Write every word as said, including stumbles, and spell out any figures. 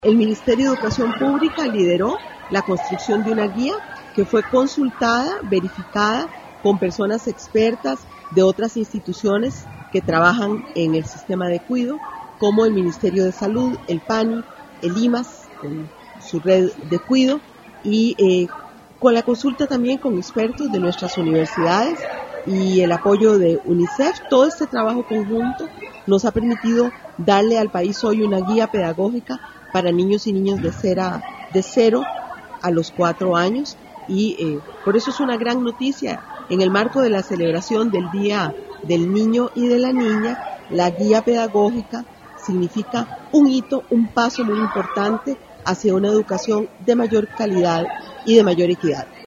El Ministerio de Educación Pública lideró la construcción de una guía que fue consultada, verificada con personas expertas de otras instituciones que trabajan en el sistema de cuidado, como el Ministerio de Salud, el PANI, el I M A S, con su red de cuidado, y eh, con la consulta también con expertos de nuestras universidades y el apoyo de UNICEF. Todo este trabajo conjunto nos ha permitido darle al país hoy una guía pedagógica para niños y niñas de, cera, de cero a los cuatro años, y eh, por eso es una gran noticia. En el marco de la celebración del Día del Niño y de la Niña, la guía pedagógica significa un hito, un paso muy importante hacia una educación de mayor calidad y de mayor equidad.